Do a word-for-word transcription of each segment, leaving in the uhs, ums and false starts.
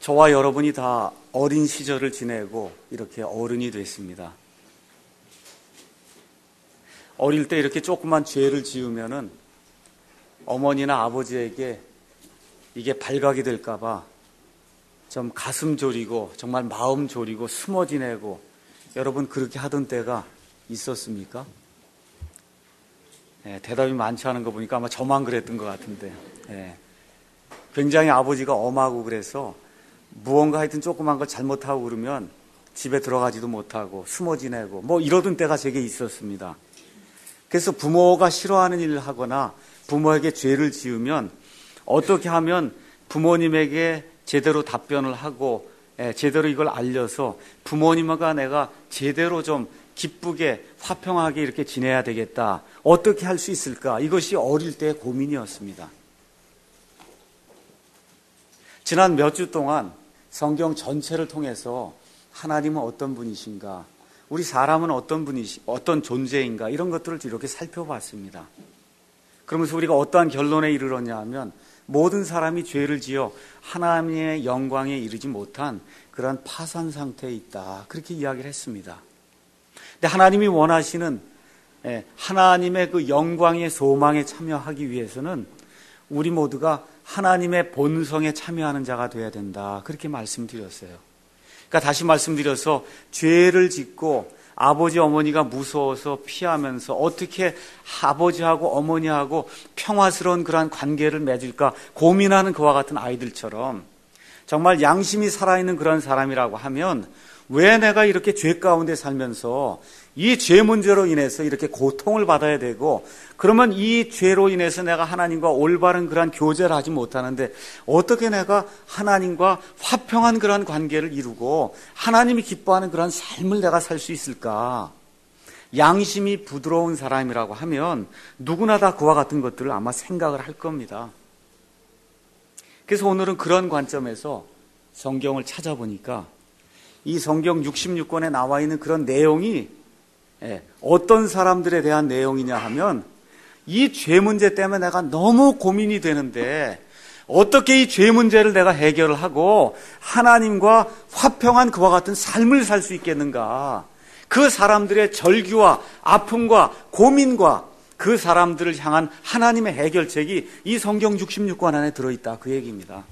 저와 여러분이 다 어린 시절을 지내고 이렇게 어른이 됐습니다. 어릴 때 이렇게 조그만 죄를 지으면은 어머니나 아버지에게 이게 발각이 될까봐 좀 가슴 졸이고 정말 마음 졸이고 숨어 지내고, 여러분 그렇게 하던 때가 있었습니까? 네, 대답이 많지 않은 거 보니까 아마 저만 그랬던 것 같은데, 네. 굉장히 아버지가 엄하고 그래서 무언가 하여튼 조그만 걸 잘못하고 그러면 집에 들어가지도 못하고 숨어 지내고 뭐 이러던 때가 제게 있었습니다. 그래서 부모가 싫어하는 일을 하거나 부모에게 죄를 지으면 어떻게 하면 부모님에게 제대로 답변을 하고 예, 제대로 이걸 알려서 부모님과 내가 제대로 좀 기쁘게 화평하게 이렇게 지내야 되겠다. 어떻게 할 수 있을까? 이것이 어릴 때의 고민이었습니다. 지난 몇 주 동안 성경 전체를 통해서 하나님은 어떤 분이신가, 우리 사람은 어떤 분이시, 어떤 존재인가, 이런 것들을 이렇게 살펴봤습니다. 그러면서 우리가 어떠한 결론에 이르렀냐 하면 모든 사람이 죄를 지어 하나님의 영광에 이르지 못한 그런 파산 상태에 있다. 그렇게 이야기를 했습니다. 근데 하나님이 원하시는 하나님의 그 영광의 소망에 참여하기 위해서는 우리 모두가 하나님의 본성에 참여하는 자가 되어야 된다. 그렇게 말씀드렸어요. 그러니까 다시 말씀드려서 죄를 짓고 아버지 어머니가 무서워서 피하면서 어떻게 아버지하고 어머니하고 평화스러운 그러한 관계를 맺을까 고민하는 그와 같은 아이들처럼 정말 양심이 살아있는 그런 사람이라고 하면 왜 내가 이렇게 죄 가운데 살면서 이 죄 문제로 인해서 이렇게 고통을 받아야 되고, 그러면 이 죄로 인해서 내가 하나님과 올바른 그런 교제를 하지 못하는데 어떻게 내가 하나님과 화평한 그런 관계를 이루고 하나님이 기뻐하는 그런 삶을 내가 살 수 있을까? 양심이 부드러운 사람이라고 하면 누구나 다 그와 같은 것들을 아마 생각을 할 겁니다. 그래서 오늘은 그런 관점에서 성경을 찾아보니까 이 성경 육십육 권에 나와 있는 그런 내용이 어떤 사람들에 대한 내용이냐 하면, 이 죄 문제 때문에 내가 너무 고민이 되는데 어떻게 이 죄 문제를 내가 해결을 하고 하나님과 화평한 그와 같은 삶을 살 수 있겠는가, 그 사람들의 절규와 아픔과 고민과 그 사람들을 향한 하나님의 해결책이 이 성경 육십육 권 안에 들어있다, 그 얘기입니다.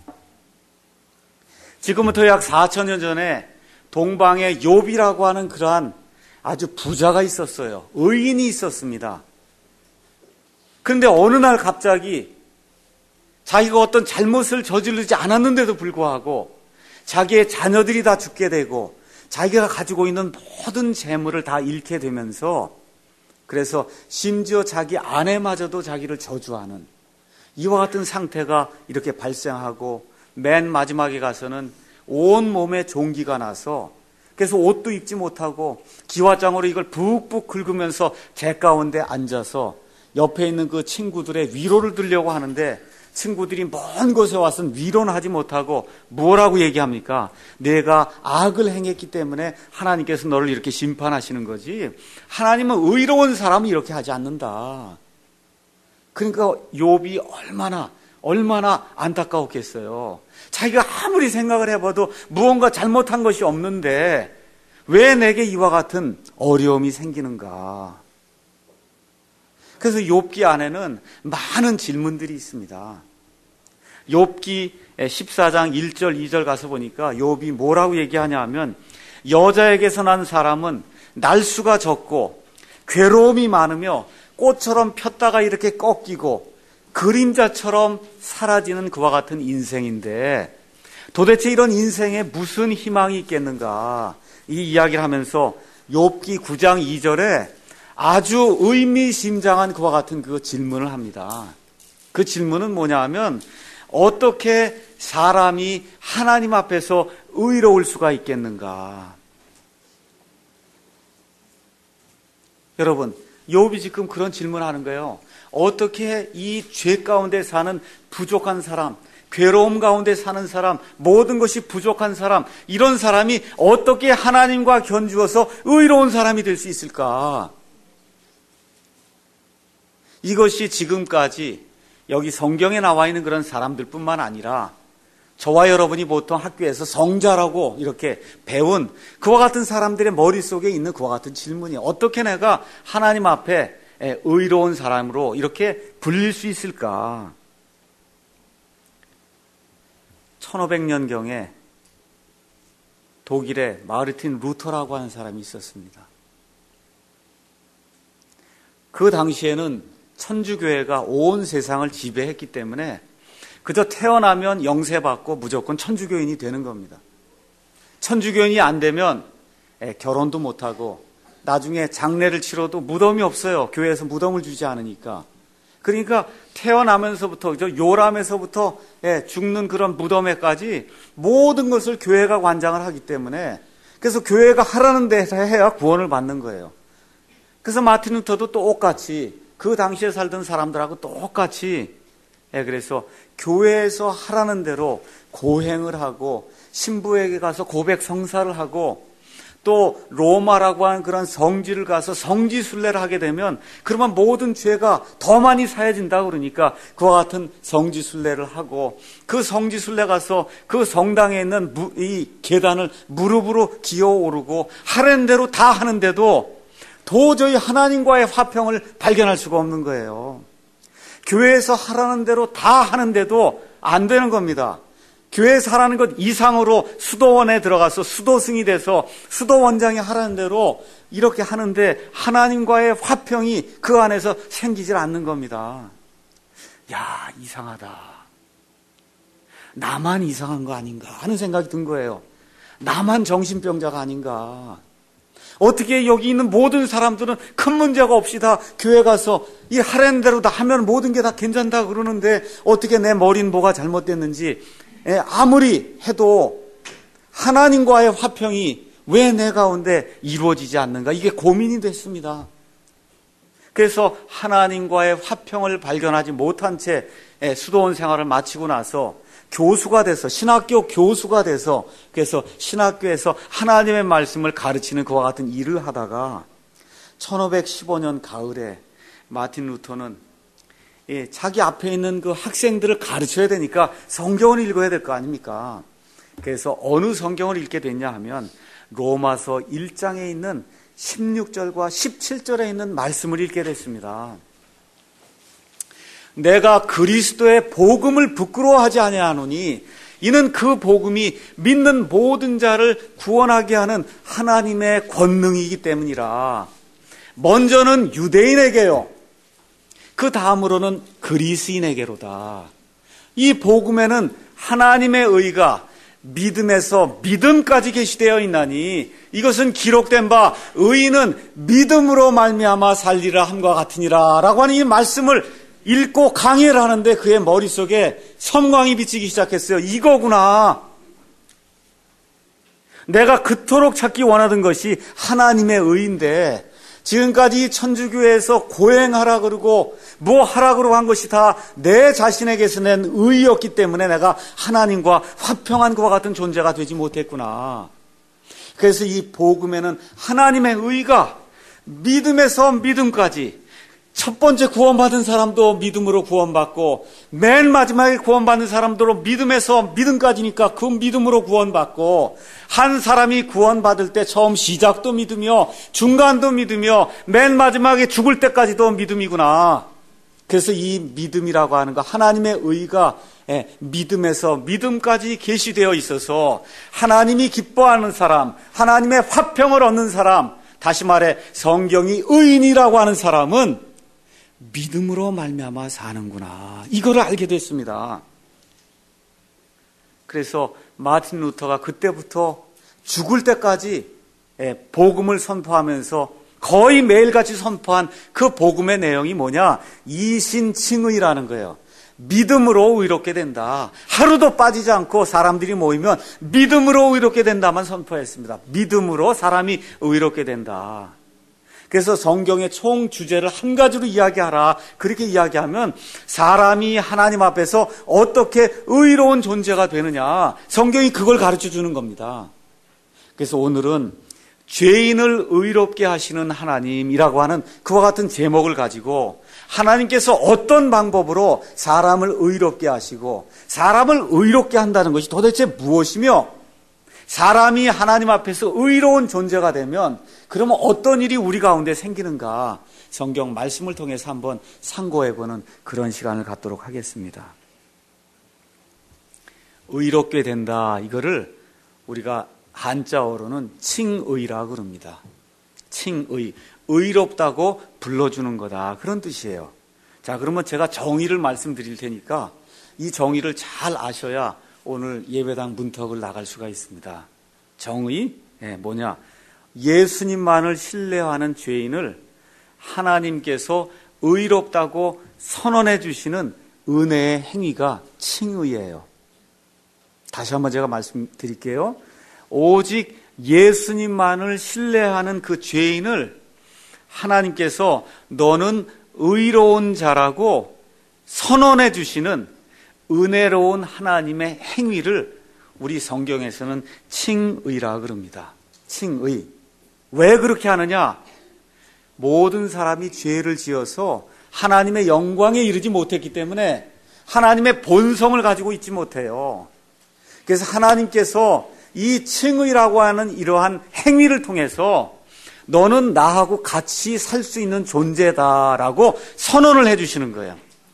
지금부터 약 사천 년 전에 동방에 욥이라고 하는 그러한 아주 부자가 있었어요. 의인이 있었습니다. 그런데 어느 날 갑자기 자기가 어떤 잘못을 저지르지 않았는데도 불구하고 자기의 자녀들이 다 죽게 되고 자기가 가지고 있는 모든 재물을 다 잃게 되면서, 그래서 심지어 자기 아내마저도 자기를 저주하는 이와 같은 상태가 이렇게 발생하고, 맨 마지막에 가서는 온 몸에 종기가 나서 그래서 옷도 입지 못하고 기와장으로 이걸 푹푹 긁으면서 재 가운데 앉아서 옆에 있는 그 친구들의 위로를 들려고 하는데 친구들이 먼 곳에 와서는 위로는 하지 못하고 뭐라고 얘기합니까? 내가 악을 행했기 때문에 하나님께서 너를 이렇게 심판하시는 거지, 하나님은 의로운 사람은 이렇게 하지 않는다. 그러니까 욥이 얼마나 얼마나 안타까웠겠어요. 자기가 아무리 생각을 해봐도 무언가 잘못한 것이 없는데 왜 내게 이와 같은 어려움이 생기는가. 그래서 욥기 안에는 많은 질문들이 있습니다. 욥기 십사 장 일 절 이 절 가서 보니까 욥이 뭐라고 얘기하냐 하면, 여자에게서 난 사람은 날수가 적고 괴로움이 많으며 꽃처럼 폈다가 이렇게 꺾이고 그림자처럼 사라지는 그와 같은 인생인데 도대체 이런 인생에 무슨 희망이 있겠는가, 이 이야기를 하면서 욥기 구 장 이 절에 아주 의미심장한 그와 같은 그 질문을 합니다. 그 질문은 뭐냐 하면, 어떻게 사람이 하나님 앞에서 의로울 수가 있겠는가. 여러분, 욥이 지금 그런 질문을 하는 거예요. 어떻게 이 죄 가운데 사는 부족한 사람, 괴로움 가운데 사는 사람, 모든 것이 부족한 사람, 이런 사람이 어떻게 하나님과 견주어서 의로운 사람이 될 수 있을까? 이것이 지금까지 여기 성경에 나와 있는 그런 사람들뿐만 아니라 저와 여러분이 보통 학교에서 성자라고 이렇게 배운 그와 같은 사람들의 머릿속에 있는 그와 같은 질문이 어떻게 내가 하나님 앞에 의로운 사람으로 이렇게 불릴 수 있을까? 천오백 년경에 독일의 마르틴 루터라고 하는 사람이 있었습니다. 그 당시에는 천주교회가 온 세상을 지배했기 때문에 그저 태어나면 영세받고 무조건 천주교인이 되는 겁니다. 천주교인이 안 되면 결혼도 못하고 나중에 장례를 치러도 무덤이 없어요. 교회에서 무덤을 주지 않으니까. 그러니까 태어나면서부터 요람에서부터 죽는 그런 무덤에까지 모든 것을 교회가 관장을 하기 때문에 그래서 교회가 하라는 데서 해야 구원을 받는 거예요. 그래서 마틴 루터도 똑같이 그 당시에 살던 사람들하고 똑같이 그래서 교회에서 하라는 대로 고행을 하고 신부에게 가서 고백 성사를 하고 또 로마라고 하는 그런 성지를 가서 성지순례를 하게 되면 그러면 모든 죄가 더 많이 사해진다 그러니까 그와 같은 성지순례를 하고 그 성지순례 가서 그 성당에 있는 이 계단을 무릎으로 기어오르고 하라는 대로 다 하는데도 도저히 하나님과의 화평을 발견할 수가 없는 거예요. 교회에서 하라는 대로 다 하는데도 안 되는 겁니다. 교회에서 하라는 것 이상으로 수도원에 들어가서 수도승이 돼서 수도원장이 하라는 대로 이렇게 하는데 하나님과의 화평이 그 안에서 생기질 않는 겁니다. 야, 이상하다. 나만 이상한 거 아닌가 하는 생각이 든 거예요. 나만 정신병자가 아닌가. 어떻게 여기 있는 모든 사람들은 큰 문제가 없이 다 교회 가서 이 하라는 대로 다 하면 모든 게 다 괜찮다 그러는데 어떻게 내 머리는 뭐가 잘못됐는지 아무리 해도 하나님과의 화평이 왜 내 가운데 이루어지지 않는가 이게 고민이 됐습니다. 그래서 하나님과의 화평을 발견하지 못한 채 수도원 생활을 마치고 나서 교수가 돼서 신학교 교수가 돼서 그래서 신학교에서 하나님의 말씀을 가르치는 그와 같은 일을 하다가 천오백십오 년 가을에 마틴 루터는 예, 자기 앞에 있는 그 학생들을 가르쳐야 되니까 성경을 읽어야 될 거 아닙니까? 그래서 어느 성경을 읽게 됐냐 하면 로마서 일 장에 있는 십육 절과 십칠 절에 있는 말씀을 읽게 됐습니다. 내가 그리스도의 복음을 부끄러워하지 아니하노니 이는 그 복음이 믿는 모든 자를 구원하게 하는 하나님의 권능이기 때문이라. 먼저는 유대인에게요. 그 다음으로는 그리스인에게로다. 이 복음에는 하나님의 의가 믿음에서 믿음까지 계시되어 있나니 이것은 기록된 바 의인은 믿음으로 말미암아 살리라 함과 같으니라 라고 하는 이 말씀을 읽고 강의를 하는데 그의 머릿속에 섬광이 비치기 시작했어요. 이거구나. 내가 그토록 찾기 원하던 것이 하나님의 의인데 지금까지 천주교에서 고행하라 그러고 뭐 하라 그러고 한 것이 다 내 자신에게서 낸 의였기 때문에 내가 하나님과 화평한 그와 같은 존재가 되지 못했구나. 그래서 이 복음에는 하나님의 의가 믿음에서 믿음까지 첫 번째 구원받은 사람도 믿음으로 구원받고 맨 마지막에 구원받는 사람도 믿음에서 믿음까지니까 그 믿음으로 구원받고 한 사람이 구원받을 때 처음 시작도 믿으며 중간도 믿으며 맨 마지막에 죽을 때까지도 믿음이구나. 그래서 이 믿음이라고 하는 거 하나님의 의가 믿음에서 믿음까지 계시되어 있어서 하나님이 기뻐하는 사람, 하나님의 화평을 얻는 사람, 다시 말해 성경이 의인이라고 하는 사람은 믿음으로 말미암아 사는구나. 이거를 알게 됐습니다. 그래서 마틴 루터가 그때부터 죽을 때까지 복음을 선포하면서 거의 매일같이 선포한 그 복음의 내용이 뭐냐? 이신칭의라는 거예요. 믿음으로 의롭게 된다. 하루도 빠지지 않고 사람들이 모이면 믿음으로 의롭게 된다만 선포했습니다. 믿음으로 사람이 의롭게 된다. 그래서 성경의 총 주제를 한 가지로 이야기하라. 그렇게 이야기하면 사람이 하나님 앞에서 어떻게 의로운 존재가 되느냐. 성경이 그걸 가르쳐 주는 겁니다. 그래서 오늘은 죄인을 의롭게 하시는 하나님이라고 하는 그와 같은 제목을 가지고 하나님께서 어떤 방법으로 사람을 의롭게 하시고 사람을 의롭게 한다는 것이 도대체 무엇이며 사람이 하나님 앞에서 의로운 존재가 되면 그러면 어떤 일이 우리 가운데 생기는가 성경 말씀을 통해서 한번 상고해보는 그런 시간을 갖도록 하겠습니다. 의롭게 된다, 이거를 우리가 한자어로는 칭의라고 그럽니다. 칭의, 의롭다고 불러주는 거다, 그런 뜻이에요. 자, 그러면 제가 정의를 말씀드릴 테니까 이 정의를 잘 아셔야 오늘 예배당 문턱을 나갈 수가 있습니다. 정의, 네, 뭐냐? 예수님만을 신뢰하는 죄인을 하나님께서 의롭다고 선언해 주시는 은혜의 행위가 칭의예요. 다시 한번 제가 말씀드릴게요. 오직 예수님만을 신뢰하는 그 죄인을 하나님께서 너는 의로운 자라고 선언해 주시는 은혜로운 하나님의 행위를 우리 성경에서는 칭의라 그럽니다. 칭의. 왜 그렇게 하느냐? 모든 사람이 죄를 지어서 하나님의 영광에 이르지 못했기 때문에 하나님의 본성을 가지고 있지 못해요. 그래서 하나님께서 이 칭의라고 하는 이러한 행위를 통해서 너는 나하고 같이 살 수 있는 존재다라고 선언을 해주시는 거예요.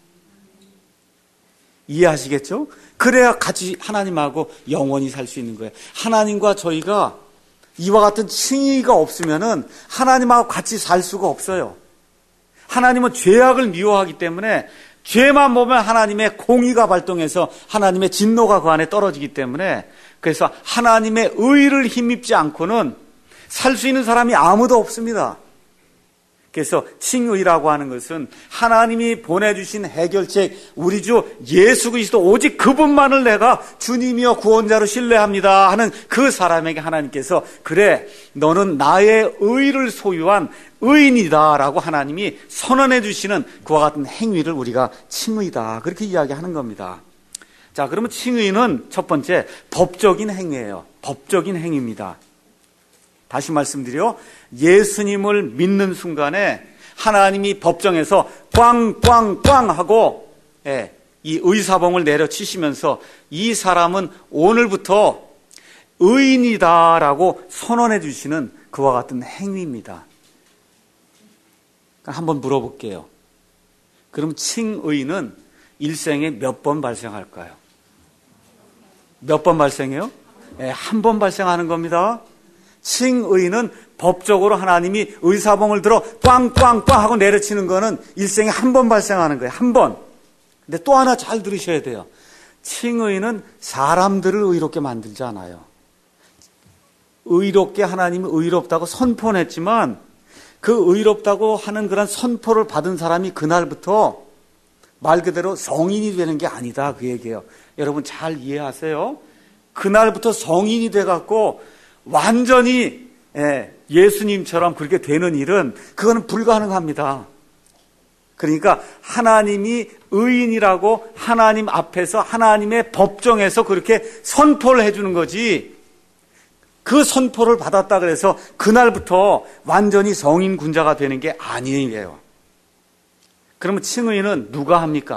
이해하시겠죠? 그래야 같이 하나님하고 영원히 살 수 있는 거예요. 하나님과 저희가 이와 같은 칭의가 없으면은 하나님하고 같이 살 수가 없어요. 하나님은 죄악을 미워하기 때문에 죄만 보면 하나님의 공의가 발동해서 하나님의 진노가 그 안에 떨어지기 때문에 그래서 하나님의 의를 힘입지 않고는 살 수 있는 사람이 아무도 없습니다. 그래서 칭의라고 하는 것은 하나님이 보내주신 해결책 우리 주 예수 그리스도 오직 그분만을 내가 주님이여 구원자로 신뢰합니다 하는 그 사람에게 하나님께서 그래 너는 나의 의를 소유한 의인이다 라고 하나님이 선언해 주시는 그와 같은 행위를 우리가 칭의다 그렇게 이야기하는 겁니다. 자, 그러면 칭의는 첫 번째 법적인 행위예요. 법적인 행위입니다. 다시 말씀드려 예수님을 믿는 순간에 하나님이 법정에서 꽝꽝꽝 하고 예, 이 의사봉을 내려치시면서 이 사람은 오늘부터 의인이다라고 선언해 주시는 그와 같은 행위입니다. 한번 물어볼게요. 그럼 칭의는 일생에 몇 번 발생할까요? 몇 번 발생해요? 예, 한 번 발생하는 겁니다. 칭의는 법적으로 하나님이 의사봉을 들어 꽝꽝꽝 하고 내려치는 거는 일생에 한 번 발생하는 거예요. 한 번. 근데 또 하나 잘 들으셔야 돼요. 칭의는 사람들을 의롭게 만들지 않아요. 의롭게 하나님이 의롭다고 선포는 했지만 그 의롭다고 하는 그런 선포를 받은 사람이 그날부터 말 그대로 성인이 되는 게 아니다 그 얘기예요. 여러분 잘 이해하세요. 그날부터 성인이 돼갖고 완전히 예수님처럼 그렇게 되는 일은 그거는 불가능합니다. 그러니까 하나님이 의인이라고 하나님 앞에서 하나님의 법정에서 그렇게 선포를 해주는 거지 그 선포를 받았다 그래서 그날부터 완전히 성인 군자가 되는 게 아니에요. 그러면 칭의는 누가 합니까?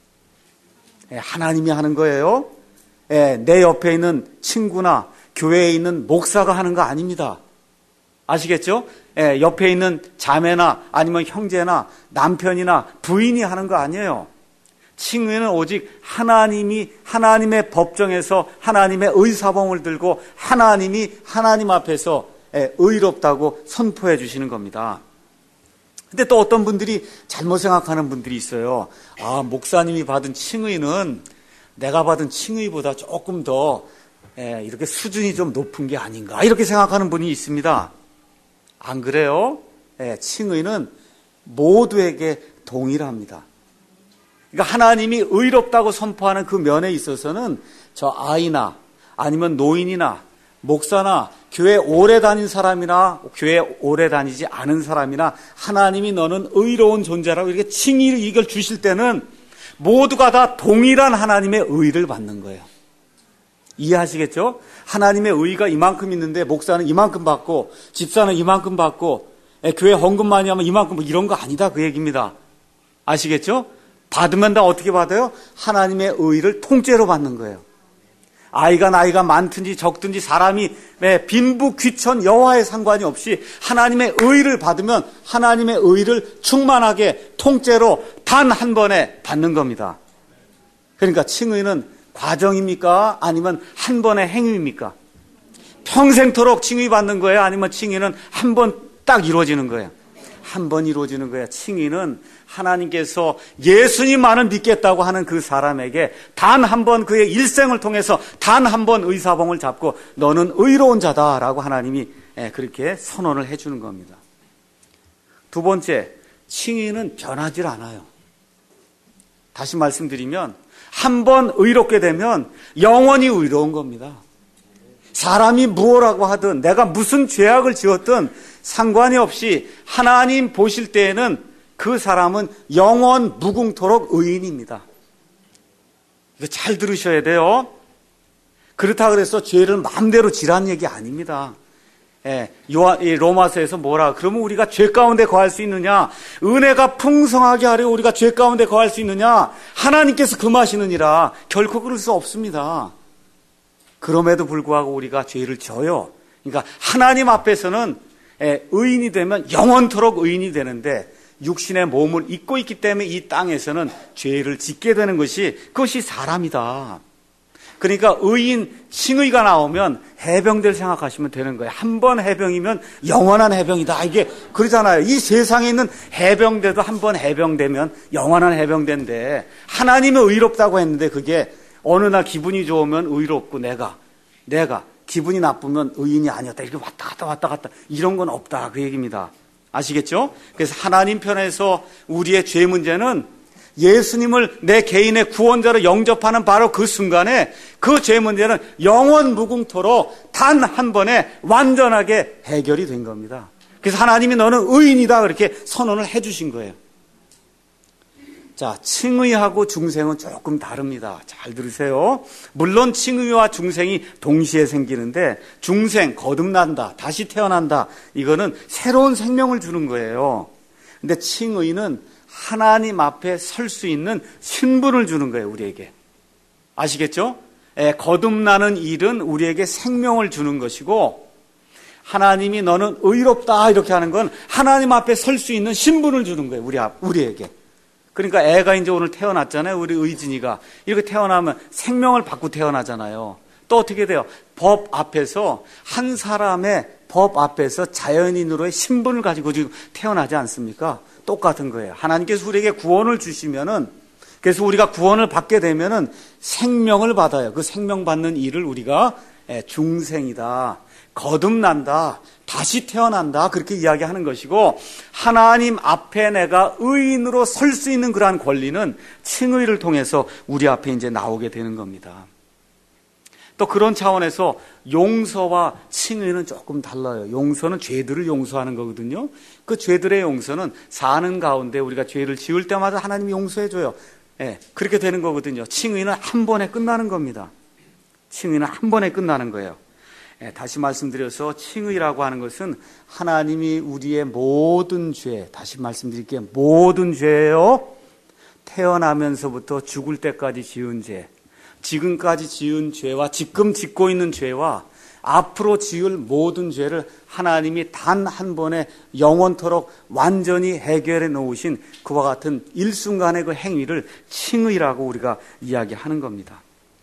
하나님이 하는 거예요. 내 옆에 있는 친구나 교회에 있는 목사가 하는 거 아닙니다. 아시겠죠? 예, 옆에 있는 자매나 아니면 형제나 남편이나 부인이 하는 거 아니에요. 칭의는 오직 하나님이 하나님의 법정에서 하나님의 의사봉을 들고 하나님이 하나님 앞에서 예, 의롭다고 선포해 주시는 겁니다. 근데 또 어떤 분들이 잘못 생각하는 분들이 있어요. 아, 목사님이 받은 칭의는 내가 받은 칭의보다 조금 더 예, 이렇게 수준이 좀 높은 게 아닌가 이렇게 생각하는 분이 있습니다. 안 그래요? 예, 칭의는 모두에게 동일합니다. 그러니까 하나님이 의롭다고 선포하는 그 면에 있어서는 저 아이나 아니면 노인이나 목사나 교회 오래 다닌 사람이나 교회 오래 다니지 않은 사람이나 하나님이 너는 의로운 존재라고 이렇게 칭의를 이걸 주실 때는 모두가 다 동일한 하나님의 의를 받는 거예요. 이해하시겠죠? 하나님의 의가 이만큼 있는데 목사는 이만큼 받고 집사는 이만큼 받고 교회 헌금 많이 하면 이만큼 뭐 이런 거 아니다 그 얘기입니다. 아시겠죠? 받으면 다 어떻게 받아요? 하나님의 의를 통째로 받는 거예요. 아이가 나이가 많든지 적든지 사람이 빈부 귀천 여하에 상관이 없이 하나님의 의를 받으면 하나님의 의를 충만하게 통째로 단 한 번에 받는 겁니다. 그러니까 칭의는 과정입니까? 아니면 한 번의 행위입니까? 평생토록 칭의 받는 거예요? 아니면 칭의는 한 번 딱 이루어지는 거예요? 한 번 이루어지는 거예요. 칭의는 하나님께서 예수님만을 믿겠다고 하는 그 사람에게 단 한 번 그의 일생을 통해서 단 한 번 의사봉을 잡고 너는 의로운 자다라고 하나님이 그렇게 선언을 해주는 겁니다. 두 번째, 칭의는 변하질 않아요. 다시 말씀드리면 한 번 의롭게 되면 영원히 의로운 겁니다. 사람이 무엇라고 하든 내가 무슨 죄악을 지었든 상관이 없이 하나님 보실 때에는 그 사람은 영원 무궁토록 의인입니다. 이거 잘 들으셔야 돼요. 그렇다 그래서 죄를 마음대로 지라는 얘기 아닙니다. 예, 요한, 이 로마서에서 뭐라 그러면 우리가 죄 가운데 거할 수 있느냐? 은혜가 풍성하게 하려 우리가 죄 가운데 거할 수 있느냐? 하나님께서 금하시느니라. 결코 그럴 수 없습니다. 그럼에도 불구하고 우리가 죄를 져요. 그러니까 하나님 앞에서는 의인이 되면 영원토록 의인이 되는데 육신의 몸을 입고 있기 때문에 이 땅에서는 죄를 짓게 되는 것이 그것이 사람이다. 그러니까 의인, 칭의가 나오면 해병대를 생각하시면 되는 거예요. 한 번 해병이면 영원한 해병이다. 이게 그러잖아요. 이 세상에 있는 해병대도 한 번 해병되면 영원한 해병대인데 하나님은 의롭다고 했는데 그게 어느 날 기분이 좋으면 의롭고 내가 내가 기분이 나쁘면 의인이 아니었다. 이렇게 왔다 갔다 왔다 갔다 이런 건 없다. 그 얘기입니다. 아시겠죠? 그래서 하나님 편에서 우리의 죄 문제는 예수님을 내 개인의 구원자로 영접하는 바로 그 순간에 그 죄 문제는 영원 무궁토록 단 한 번에 완전하게 해결이 된 겁니다. 그래서 하나님이 너는 의인이다 그렇게 선언을 해주신 거예요. 자, 칭의하고 중생은 조금 다릅니다. 잘 들으세요. 물론 칭의와 중생이 동시에 생기는데 중생, 거듭난다, 다시 태어난다. 이거는 새로운 생명을 주는 거예요. 근데 칭의는 하나님 앞에 설 수 있는 신분을 주는 거예요, 우리에게. 아시겠죠? 예, 거듭나는 일은 우리에게 생명을 주는 것이고 하나님이 너는 의롭다 이렇게 하는 건 하나님 앞에 설 수 있는 신분을 주는 거예요, 우리 앞, 우리에게. 그러니까 애가 이제 오늘 태어났잖아요. 우리 의진이가. 이렇게 태어나면 생명을 받고 태어나잖아요. 또 어떻게 돼요? 법 앞에서 한 사람의 법 앞에서 자연인으로의 신분을 가지고 지금 태어나지 않습니까? 똑같은 거예요. 하나님께서 우리에게 구원을 주시면은 그래서 우리가 구원을 받게 되면은 생명을 받아요. 그 생명 받는 일을 우리가 중생이다. 거듭난다. 다시 태어난다. 그렇게 이야기하는 것이고 하나님 앞에 내가 의인으로 설 수 있는 그러한 권리는 칭의를 통해서 우리 앞에 이제 나오게 되는 겁니다. 또 그런 차원에서 용서와 칭의는 조금 달라요. 용서는 죄들을 용서하는 거거든요. 그 죄들의 용서는 사는 가운데 우리가 죄를 지을 때마다 하나님이 용서해 줘요. 예, 그렇게 되는 거거든요. 칭의는 한 번에 끝나는 겁니다. 칭의는 한 번에 끝나는 거예요. 예, 다시 말씀드려서 칭의라고 하는 것은 하나님이 우리의 모든 죄, 다시 말씀드릴게요. 모든 죄예요. 태어나면서부터 죽을 때까지 지은 죄, 지금까지 지은 죄와 지금 짓고 있는 죄와 앞으로 지을 모든 죄를 하나님이 단 한 번에 영원토록 완전히 해결해 놓으신 그와 같은 일순간의 그 행위를 칭의라고 우리가 이야기하는 겁니다.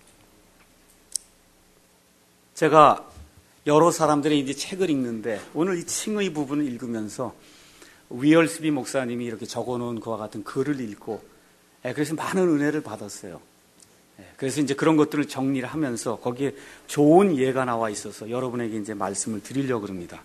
제가 여러 사람들이 이제 책을 읽는데 오늘 이 칭의 부분을 읽으면서 위얼스비 목사님이 이렇게 적어놓은 그와 같은 글을 읽고 그래서 많은 은혜를 받았어요. 그래서 이제 그런 것들을 정리를 하면서 거기에 좋은 예가 나와 있어서 여러분에게 이제 말씀을 드리려고 합니다.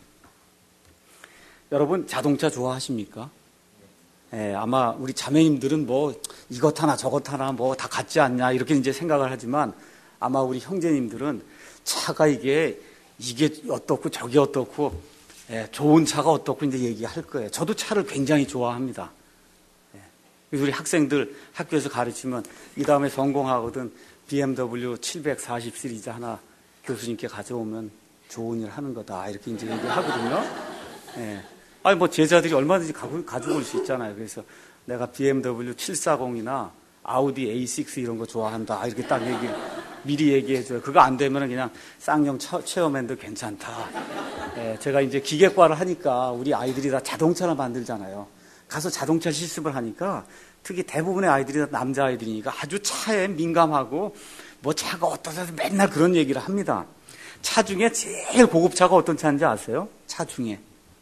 여러분 자동차 좋아하십니까? 예, 아마 우리 자매님들은 뭐 이것 하나 저것 하나 뭐 다 같지 않냐 이렇게 이제 생각을 하지만 아마 우리 형제님들은 차가 이게 이게 어떻고 저게 어떻고 예, 좋은 차가 어떻고 이제 얘기할 거예요. 저도 차를 굉장히 좋아합니다. 예, 우리 학생들 학교에서 가르치면 이 다음에 전공하거든 비엠더블유 칠백사십 시리즈 하나 교수님께 가져오면 좋은 일 하는 거다. 이렇게 이제 얘기하거든요. 예. 아니, 뭐, 제자들이 얼마든지 가지고 올 수 있잖아요. 그래서 내가 비엠더블유 칠백사십이나 아우디 에이 식스 이런 거 좋아한다. 이렇게 딱 얘기, 미리 얘기해줘요. 그거 안 되면 그냥 쌍용 체어맨도 괜찮다. 예, 제가 이제 기계과를 하니까 우리 아이들이 다 자동차를 만들잖아요. 가서 자동차 실습을 하니까 특히 대부분의 아이들이 다 남자아이들이니까 아주 차에 민감하고 뭐 차가 어떠서 맨날 그런 얘기를 합니다. 차 중에 제일 고급차가 어떤 차인지 아세요? 차 중에.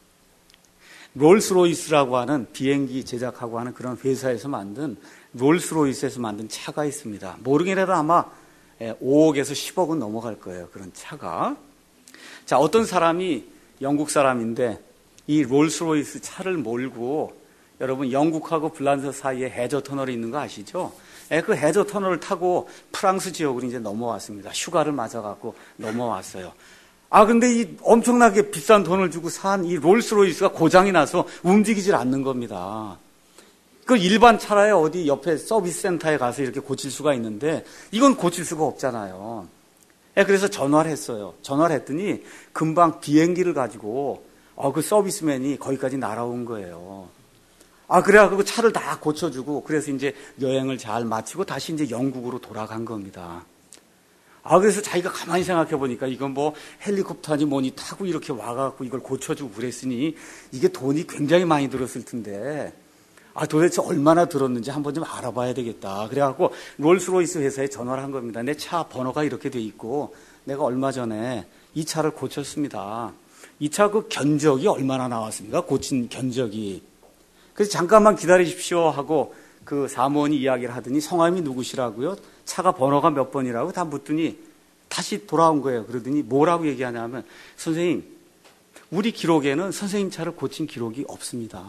롤스로이스라고 하는 비행기 제작하고 하는 그런 회사에서 만든 롤스로이스에서 만든 차가 있습니다. 모르겠어도 아마 오억에서 십억은 넘어갈 거예요. 그런 차가. 자, 어떤 사람이 영국 사람인데 이 롤스로이스 차를 몰고 여러분 영국하고 불란서 사이에 해저 터널이 있는 거 아시죠? 그 해저 터널을 타고 프랑스 지역으로 이제 넘어왔습니다. 휴가를 맞아갖고 넘어왔어요. 아, 근데 이 엄청나게 비싼 돈을 주고 산 이 롤스로이스가 고장이 나서 움직이질 않는 겁니다. 그 일반 차라에 어디 옆에 서비스 센터에 가서 이렇게 고칠 수가 있는데 이건 고칠 수가 없잖아요. 그래서 전화를 했어요. 전화를 했더니 금방 비행기를 가지고 어, 그 서비스맨이 거기까지 날아온 거예요. 아, 그래갖고 그 차를 다 고쳐주고 그래서 이제 여행을 잘 마치고 다시 이제 영국으로 돌아간 겁니다. 아, 그래서 자기가 가만히 생각해 보니까 이건 뭐 헬리콥터니 뭐니 타고 이렇게 와갖고 이걸 고쳐주고 그랬으니 이게 돈이 굉장히 많이 들었을 텐데 아, 도대체 얼마나 들었는지 한번 좀 알아봐야 되겠다. 그래갖고 롤스로이스 회사에 전화를 한 겁니다. 내 차 번호가 이렇게 돼 있고 내가 얼마 전에 이 차를 고쳤습니다. 이 차 그 견적이 얼마나 나왔습니까? 고친 견적이. 그래서 잠깐만 기다리십시오 하고 그 사무원이 이야기를 하더니 성함이 누구시라고요? 차가 번호가 몇 번이라고 다 묻더니 다시 돌아온 거예요. 그러더니 뭐라고 얘기하냐면 선생님, 우리 기록에는 선생님 차를 고친 기록이 없습니다.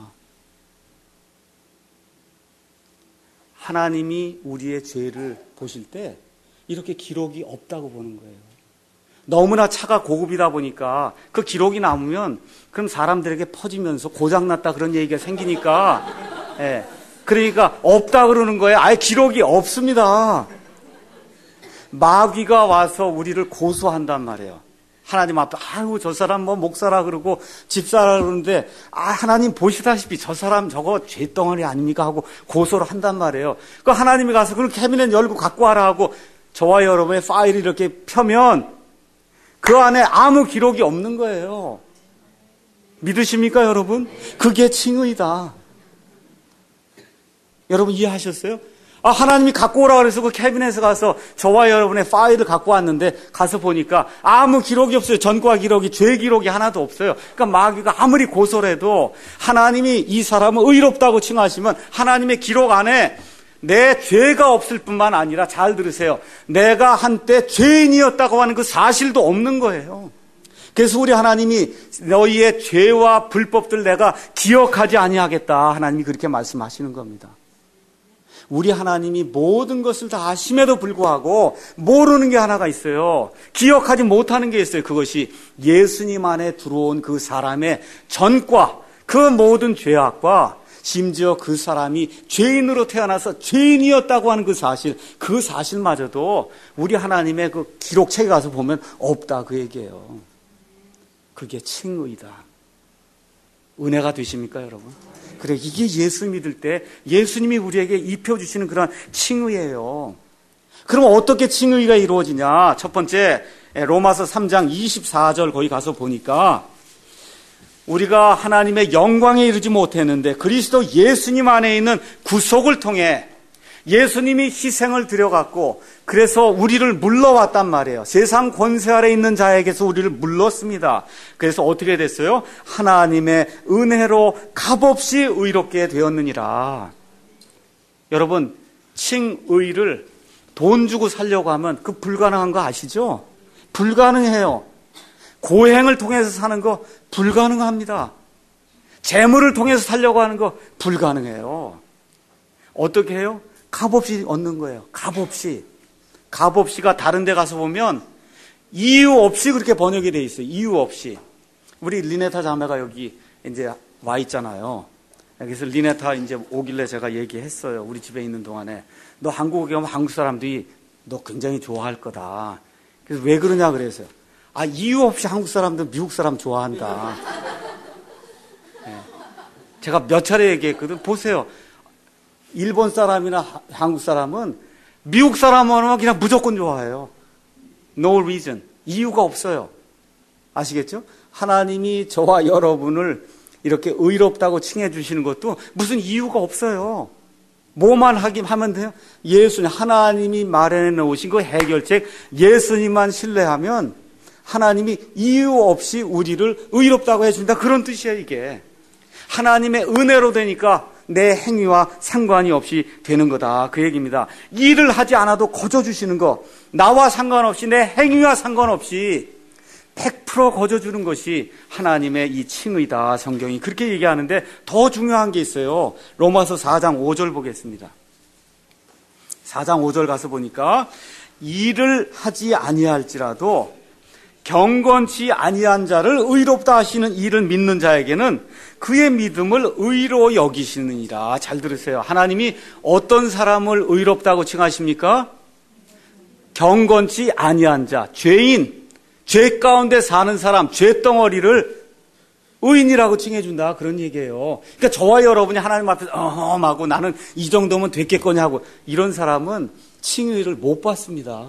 하나님이 우리의 죄를 보실 때 이렇게 기록이 없다고 보는 거예요. 너무나 차가 고급이다 보니까 그 기록이 남으면 그럼 사람들에게 퍼지면서 고장났다 그런 얘기가 생기니까 예, 그러니까 없다 그러는 거예요. 아예 기록이 없습니다. 마귀가 와서 우리를 고소한단 말이에요. 하나님 앞에 아유 저 사람 뭐 목사라 그러고 집사라 그러는데 아 하나님 보시다시피 저 사람 저거 죄덩어리 아닙니까 하고 고소를 한단 말이에요. 그 하나님이 가서 그걸 캐비넷 열고 갖고 와라 하고 저와 여러분의 파일을 이렇게 펴면 그 안에 아무 기록이 없는 거예요. 믿으십니까 여러분? 그게 칭의다. 여러분 이해하셨어요? 아, 하나님이 갖고 오라 그래서 그 캐비넷에 가서 저와 여러분의 파일을 갖고 왔는데 가서 보니까 아무 기록이 없어요. 전과 기록이, 죄 기록이 하나도 없어요. 그러니까 마귀가 아무리 고소를 해도 하나님이 이 사람은 의롭다고 칭하시면 하나님의 기록 안에 내 죄가 없을 뿐만 아니라 잘 들으세요. 내가 한때 죄인이었다고 하는 그 사실도 없는 거예요. 그래서 우리 하나님이 너희의 죄와 불법들 내가 기억하지 아니하겠다. 하나님이 그렇게 말씀하시는 겁니다. 우리 하나님이 모든 것을 다 아심에도 불구하고 모르는 게 하나가 있어요. 기억하지 못하는 게 있어요. 그것이 예수님 안에 들어온 그 사람의 전과 그 모든 죄악과 심지어 그 사람이 죄인으로 태어나서 죄인이었다고 하는 그 사실, 그 사실마저도 우리 하나님의 그 기록책에 가서 보면 없다 그 얘기예요. 그게 칭의다. 은혜가 되십니까 여러분? 그래, 이게 예수 믿을 때 예수님이 우리에게 입혀주시는 그런 칭의예요. 그럼 어떻게 칭의가 이루어지냐? 첫 번째 로마서 삼 장 이십사 절 거기 가서 보니까 우리가 하나님의 영광에 이르지 못했는데 그리스도 예수님 안에 있는 구속을 통해 예수님이 희생을 드려갖고 그래서 우리를 물러왔단 말이에요. 세상 권세 아래 있는 자에게서 우리를 물렀습니다. 그래서 어떻게 됐어요? 하나님의 은혜로 값없이 의롭게 되었느니라. 여러분, 칭의를 돈 주고 살려고 하면 그 불가능한 거 아시죠? 불가능해요. 고행을 통해서 사는 거 불가능합니다. 재물을 통해서 살려고 하는 거 불가능해요. 어떻게 해요? 값없이 얻는 거예요. 값없이. 값없이가 다른 데 가서 보면 이유 없이 그렇게 번역이 돼 있어요. 이유 없이. 우리 리네타 자매가 여기 이제 와 있잖아요. 그래서 리네타 이제 오길래 제가 얘기했어요. 우리 집에 있는 동안에. 너 한국에 오면 한국 사람들이 너 굉장히 좋아할 거다. 그래서 왜 그러냐 그래서요. 아, 이유 없이 한국 사람들 미국 사람 좋아한다. 네. 제가 몇 차례 얘기했거든. 보세요. 일본 사람이나 한국 사람은 미국 사람은 그냥 무조건 좋아해요. No reason. 이유가 없어요. 아시겠죠? 하나님이 저와 여러분을 이렇게 의롭다고 칭해 주시는 것도 무슨 이유가 없어요. 뭐만 하긴 하면 돼요? 예수님, 하나님이 마련해 놓으신 그 해결책, 예수님만 신뢰하면 하나님이 이유 없이 우리를 의롭다고 해준다. 그런 뜻이에요, 이게. 하나님의 은혜로 되니까 내 행위와 상관이 없이 되는 거다. 그 얘기입니다. 일을 하지 않아도 거저주시는 거, 나와 상관없이 내 행위와 상관없이 백 퍼센트 거저주는 것이 하나님의 이 칭의다. 성경이 그렇게 얘기하는데 더 중요한 게 있어요. 로마서 사 장 오 절 보겠습니다. 사 장 오 절 가서 보니까 일을 하지 아니할지라도 경건치 아니한 자를 의롭다 하시는 이를 믿는 자에게는 그의 믿음을 의로 여기시느니라. 잘 들으세요. 하나님이 어떤 사람을 의롭다고 칭하십니까? 경건치 아니한 자, 죄인, 죄 가운데 사는 사람, 죄덩어리를 의인이라고 칭해준다. 그런 얘기예요. 그러니까 저와 여러분이 하나님 앞에서 어허 하고 나는 이 정도면 됐겠거니 하고 이런 사람은 칭의를 못 받습니다.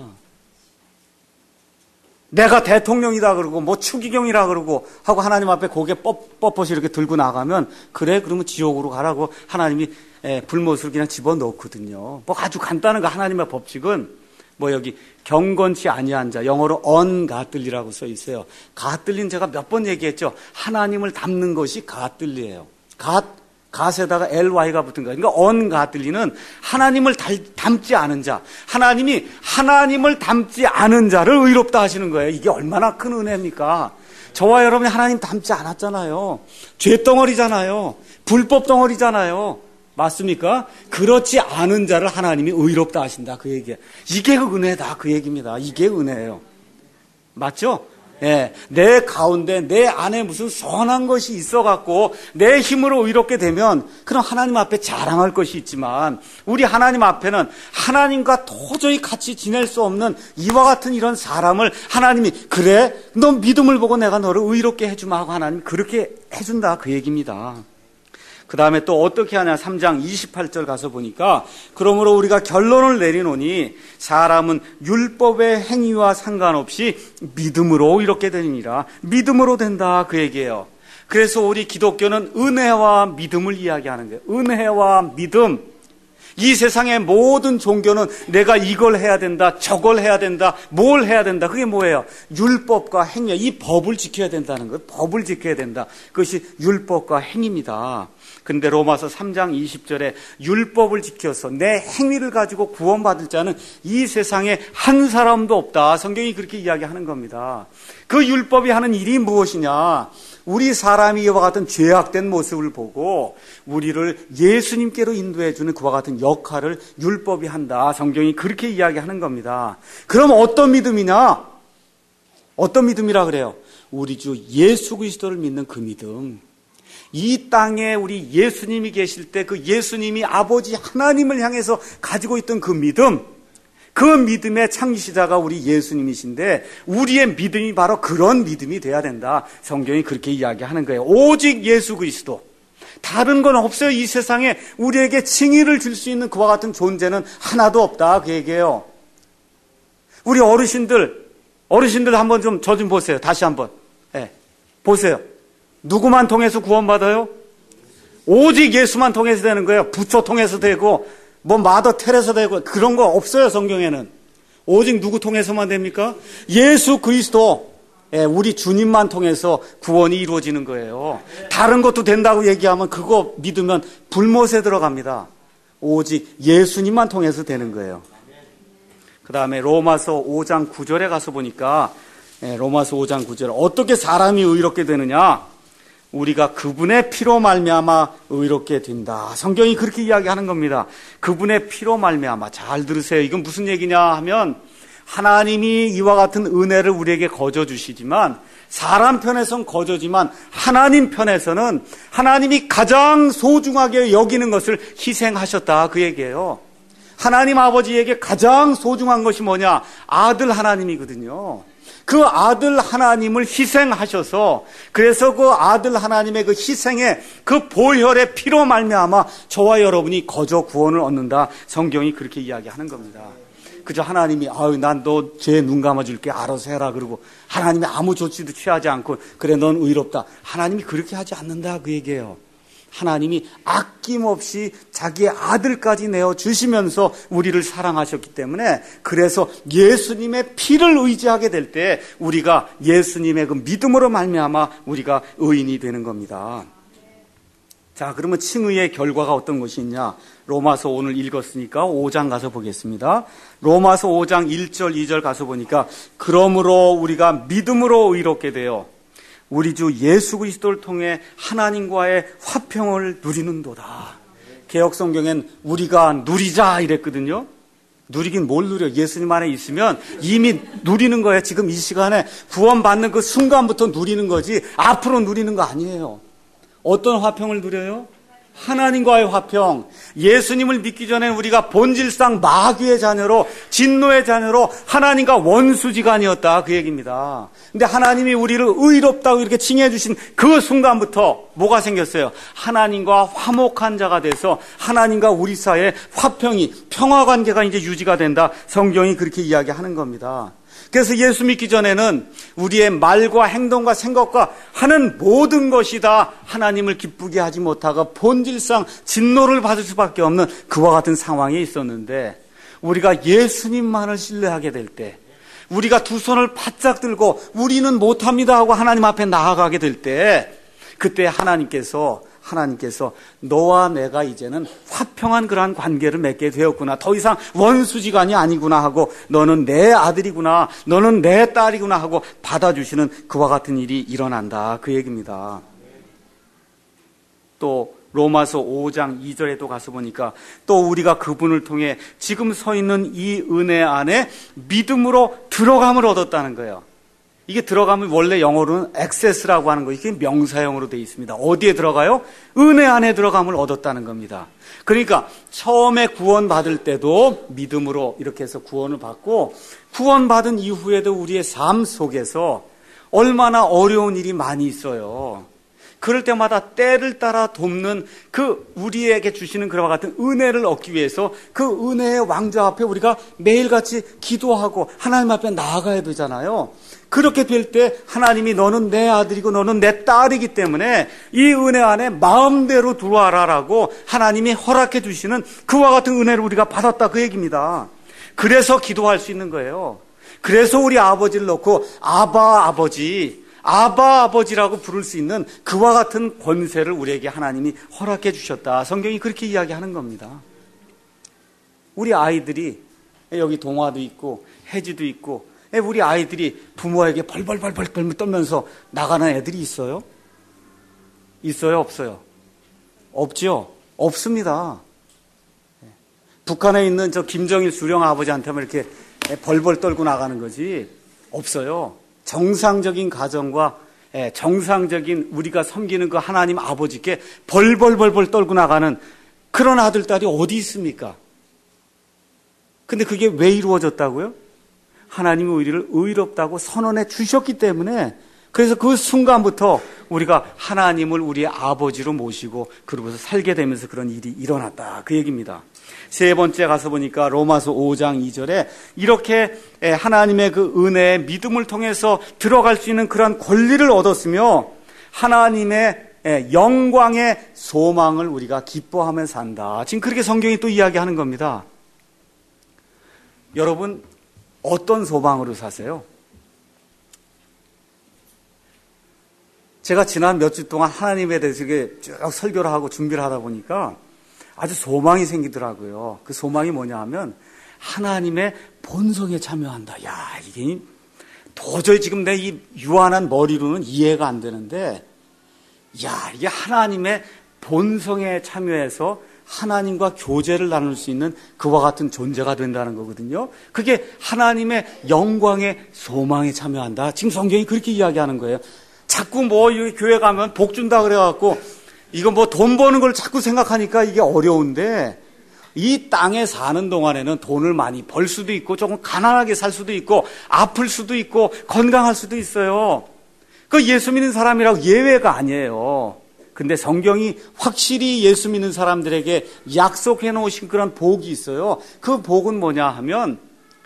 내가 대통령이다 그러고 뭐 추기경이라 그러고 하고 하나님 앞에 고개 뻣뻣이 이렇게 들고 나가면 그래 그러면 지옥으로 가라고 하나님이 불못을 그냥 집어넣거든요. 뭐 아주 간단한 거 하나님의 법칙은 뭐 여기 경건치 아니한 자, 영어로 ungodly라고 써 있어요. godly는 제가 몇 번 얘기했죠. 하나님을 닮는 것이 godly예요. god, god에다가 ly가 붙은 거예요. 그러니까 ungodly는 하나님을 닮지 않은 자, 하나님이 하나님을 닮지 않은 자를 의롭다 하시는 거예요. 이게 얼마나 큰 은혜입니까? 저와 여러분이 하나님 닮지 않았잖아요. 죄덩어리잖아요. 불법 덩어리잖아요. 맞습니까? 그렇지 않은 자를 하나님이 의롭다 하신다. 그 얘기예요. 이게 그 은혜다. 그 얘기입니다. 이게 은혜예요. 맞죠? 예. 내 가운데 내 안에 무슨 선한 것이 있어갖고 내 힘으로 의롭게 되면 그럼 하나님 앞에 자랑할 것이 있지만 우리 하나님 앞에는 하나님과 도저히 같이 지낼 수 없는 이와 같은 이런 사람을 하나님이 그래? 너 믿음을 보고 내가 너를 의롭게 해주마 하고 하나님이 그렇게 해준다. 그 얘기입니다. 그 다음에 또 어떻게 하냐. 삼 장 이십팔 절 가서 보니까 그러므로 우리가 결론을 내리노니 사람은 율법의 행위와 상관없이 믿음으로 이렇게 되니라. 믿음으로 된다. 그 얘기예요. 그래서 우리 기독교는 은혜와 믿음을 이야기하는 거예요. 은혜와 믿음. 이 세상의 모든 종교는 내가 이걸 해야 된다, 저걸 해야 된다, 뭘 해야 된다. 그게 뭐예요? 율법과 행위. 이 법을 지켜야 된다는 거예요. 법을 지켜야 된다. 그것이 율법과 행위입니다. 근데 로마서 삼 장 이십 절에 율법을 지켜서 내 행위를 가지고 구원받을 자는 이 세상에 한 사람도 없다. 성경이 그렇게 이야기하는 겁니다. 그 율법이 하는 일이 무엇이냐? 우리 사람이 이와 같은 죄악된 모습을 보고 우리를 예수님께로 인도해주는 그와 같은 역할을 율법이 한다. 성경이 그렇게 이야기하는 겁니다. 그럼 어떤 믿음이냐? 어떤 믿음이라 그래요? 우리 주 예수 그리스도를 믿는 그 믿음. 이 땅에 우리 예수님이 계실 때 그 예수님이 아버지 하나님을 향해서 가지고 있던 그 믿음, 그 믿음의 창시자가 우리 예수님이신데 우리의 믿음이 바로 그런 믿음이 돼야 된다. 성경이 그렇게 이야기하는 거예요. 오직 예수 그리스도. 다른 건 없어요. 이 세상에 우리에게 칭의를 줄 수 있는 그와 같은 존재는 하나도 없다. 그 얘기예요. 우리 어르신들, 어르신들 한번 좀 저 좀 보세요. 다시 한번. 네. 보세요. 누구만 통해서 구원받아요? 오직 예수만 통해서 되는 거예요. 부처 통해서 되고 뭐 마더 테레사 되고 그런 거 없어요. 성경에는. 오직 누구 통해서만 됩니까? 예수 그리스도, 우리 주님만 통해서 구원이 이루어지는 거예요. 다른 것도 된다고 얘기하면 그거 믿으면 불못에 들어갑니다. 오직 예수님만 통해서 되는 거예요. 그 다음에 로마서 오 장 구 절에 가서 보니까 로마서 오 장 구 절 어떻게 사람이 의롭게 되느냐? 우리가 그분의 피로 말미암아 의롭게 된다. 성경이 그렇게 이야기하는 겁니다. 그분의 피로 말미암아. 잘 들으세요. 이건 무슨 얘기냐 하면 하나님이 이와 같은 은혜를 우리에게 거저 주시지만 사람 편에선 거저지만 하나님 편에서는 하나님이 가장 소중하게 여기는 것을 희생하셨다. 그 얘기예요. 하나님 아버지에게 가장 소중한 것이 뭐냐? 아들 하나님이거든요. 그 아들 하나님을 희생하셔서, 그래서 그 아들 하나님의 그 희생에 그 보혈의 피로 말미암아 저와 여러분이 거저 구원을 얻는다. 성경이 그렇게 이야기하는 겁니다. 그저 하나님이 아유 난 너 죄 눈 감아줄게 알아서 해라 그러고 하나님이 아무 조치도 취하지 않고 그래 넌 의롭다. 하나님이 그렇게 하지 않는다 그 얘기예요. 하나님이 아낌없이 자기의 아들까지 내어주시면서 우리를 사랑하셨기 때문에, 그래서 예수님의 피를 의지하게 될 때 우리가 예수님의 그 믿음으로 말미암아 우리가 의인이 되는 겁니다. 자, 그러면 칭의의 결과가 어떤 것이 있냐? 로마서 오늘 읽었으니까 오 장 가서 보겠습니다. 로마서 오 장 일 절 이 절 가서 보니까, 그러므로 우리가 믿음으로 의롭게 되어 우리 주 예수 그리스도를 통해 하나님과의 화평을 누리는도다. 개역성경엔 우리가 누리자 이랬거든요. 누리긴 뭘 누려? 예수님 안에 있으면 이미 누리는 거예요. 지금 이 시간에 구원받는 그 순간부터 누리는 거지 앞으로 누리는 거 아니에요. 어떤 화평을 누려요? 하나님과의 화평. 예수님을 믿기 전에 우리가 본질상 마귀의 자녀로, 진노의 자녀로 하나님과 원수지간이었다 그 얘기입니다. 근데 하나님이 우리를 의롭다고 이렇게 칭해 주신 그 순간부터 뭐가 생겼어요? 하나님과 화목한 자가 돼서 하나님과 우리 사이의 화평이, 평화관계가 이제 유지가 된다. 성경이 그렇게 이야기하는 겁니다. 그래서 예수 믿기 전에는 우리의 말과 행동과 생각과 하는 모든 것이 다 하나님을 기쁘게 하지 못하고 본질상 진노를 받을 수밖에 없는 그와 같은 상황에 있었는데, 우리가 예수님만을 신뢰하게 될 때, 우리가 두 손을 바짝 들고 우리는 못합니다 하고 하나님 앞에 나아가게 될 때, 그때 하나님께서 하나님께서 너와 내가 이제는 화평한 그러한 관계를 맺게 되었구나. 더 이상 원수지간이 아니구나 하고 너는 내 아들이구나, 너는 내 딸이구나 하고 받아주시는 그와 같은 일이 일어난다 그 얘기입니다. 또 로마서 오 장 이 절에도 가서 보니까 또 우리가 그분을 통해 지금 서 있는 이 은혜 안에 믿음으로 들어감을 얻었다는 거예요. 이게 들어가면 원래 영어로는 access라고 하는 거, 이게 명사형으로 되어 있습니다. 어디에 들어가요? 은혜 안에 들어감을 얻었다는 겁니다. 그러니까 처음에 구원받을 때도 믿음으로 이렇게 해서 구원을 받고, 구원받은 이후에도 우리의 삶 속에서 얼마나 어려운 일이 많이 있어요. 그럴 때마다 때를 따라 돕는 그 우리에게 주시는 그와 같은 은혜를 얻기 위해서 그 은혜의 왕자 앞에 우리가 매일같이 기도하고 하나님 앞에 나아가야 되잖아요. 그렇게 될 때 하나님이 너는 내 아들이고 너는 내 딸이기 때문에 이 은혜 안에 마음대로 들어와라라고 하나님이 허락해 주시는 그와 같은 은혜를 우리가 받았다 그 얘기입니다. 그래서 기도할 수 있는 거예요. 그래서 우리 아버지를 놓고 아바 아버지, 아바 아버지라고 부를 수 있는 그와 같은 권세를 우리에게 하나님이 허락해 주셨다. 성경이 그렇게 이야기하는 겁니다. 우리 아이들이, 여기 동화도 있고 해지도 있고, 우리 아이들이 부모에게 벌벌벌벌 떨면서 나가는 애들이 있어요? 있어요? 없어요? 없죠? 없습니다. 북한에 있는 저 김정일 수령 아버지한테만 이렇게 벌벌 떨고 나가는 거지 없어요. 정상적인 가정과 정상적인 우리가 섬기는 그 하나님 아버지께 벌벌벌벌 떨고 나가는 그런 아들, 딸이 어디 있습니까? 근데 그게 왜 이루어졌다고요? 하나님이 우리를 의롭다고 선언해 주셨기 때문에, 그래서 그 순간부터 우리가 하나님을 우리의 아버지로 모시고 그러고서 살게 되면서 그런 일이 일어났다 그 얘기입니다. 세 번째 가서 보니까 로마서 오 장 이 절에 이렇게 하나님의 그 은혜의 믿음을 통해서 들어갈 수 있는 그런 권리를 얻었으며 하나님의 영광의 소망을 우리가 기뻐하며 산다. 지금 그렇게 성경이 또 이야기하는 겁니다. 여러분, 어떤 소망으로 사세요? 제가 지난 몇 주 동안 하나님에 대해서 쭉 설교를 하고 준비를 하다 보니까 아주 소망이 생기더라고요. 그 소망이 뭐냐 하면 하나님의 본성에 참여한다. 야, 이게 도저히 지금 내 이 유한한 머리로는 이해가 안 되는데, 야, 이게 하나님의 본성에 참여해서 하나님과 교제를 나눌 수 있는 그와 같은 존재가 된다는 거거든요. 그게 하나님의 영광의 소망에 참여한다. 지금 성경이 그렇게 이야기하는 거예요. 자꾸 뭐 교회 가면 복 준다 그래갖고 이거 뭐 돈 버는 걸 자꾸 생각하니까 이게 어려운데, 이 땅에 사는 동안에는 돈을 많이 벌 수도 있고 조금 가난하게 살 수도 있고 아플 수도 있고 건강할 수도 있어요. 그 예수 믿는 사람이라고 예외가 아니에요. 근데 성경이 확실히 예수 믿는 사람들에게 약속해 놓으신 그런 복이 있어요. 그 복은 뭐냐 하면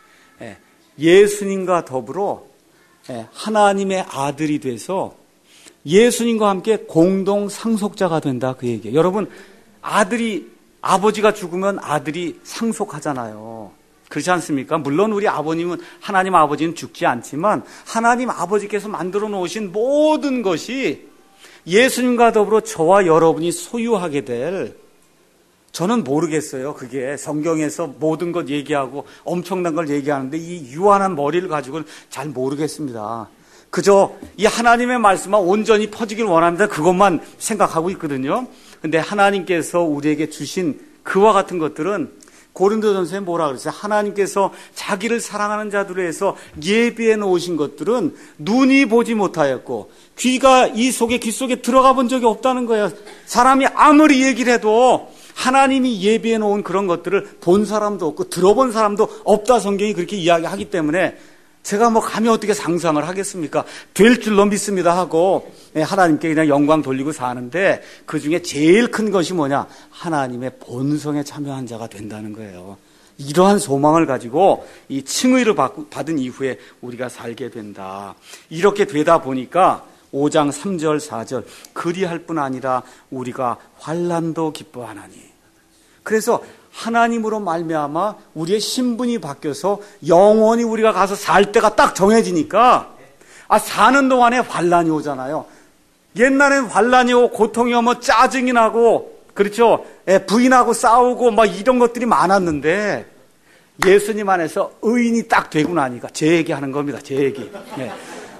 예수님과 더불어 하나님의 아들이 돼서 예수님과 함께 공동 상속자가 된다, 그 얘기예요. 여러분, 아들이 아버지가 죽으면 아들이 상속하잖아요. 그렇지 않습니까? 물론 우리 아버님은, 하나님 아버지는 죽지 않지만 하나님 아버지께서 만들어 놓으신 모든 것이 예수님과 더불어 저와 여러분이 소유하게 될, 저는 모르겠어요. 그게 성경에서 모든 것 얘기하고 엄청난 걸 얘기하는데 이 유한한 머리를 가지고는 잘 모르겠습니다. 그저 이 하나님의 말씀만 온전히 퍼지길 원합니다. 그것만 생각하고 있거든요. 근데 하나님께서 우리에게 주신 그와 같은 것들은 고린도전서에 뭐라 그랬어요? 하나님께서 자기를 사랑하는 자들을 위해서 예비해 놓으신 것들은 눈이 보지 못하였고 귀가 이 속에 귀 속에 들어가 본 적이 없다는 거예요. 사람이 아무리 얘기를 해도 하나님이 예비해 놓은 그런 것들을 본 사람도 없고 들어본 사람도 없다, 성경이 그렇게 이야기하기 때문에 제가 뭐 감히 어떻게 상상을 하겠습니까? 될 줄로 믿습니다 하고 하나님께 그냥 영광 돌리고 사는데 그 중에 제일 큰 것이 뭐냐? 하나님의 본성에 참여한 자가 된다는 거예요. 이러한 소망을 가지고 이 칭의를 받은 이후에 우리가 살게 된다. 이렇게 되다 보니까 오 장 삼 절 사 절 그리할 뿐 아니라 우리가 환난도 기뻐하나니. 그래서 하나님으로 말미암아 우리의 신분이 바뀌어서 영원히 우리가 가서 살 때가 딱 정해지니까 아 사는 동안에 환난이 오잖아요. 옛날엔 환난이 오고 고통이 오면 짜증이 나고 그렇죠. 예, 부인하고 싸우고 막 이런 것들이 많았는데 예수님 안에서 의인이 딱 되고 나니까 제 얘기하는 겁니다. 제 얘기. 예.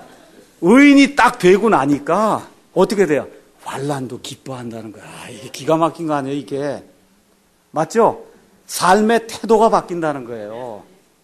의인이 딱 되고 나니까 어떻게 돼요? 환난도 기뻐한다는 거야. 아, 이게 기가 막힌 거 아니에요, 이게. 맞죠? 삶의 태도가 바뀐다는 거예요.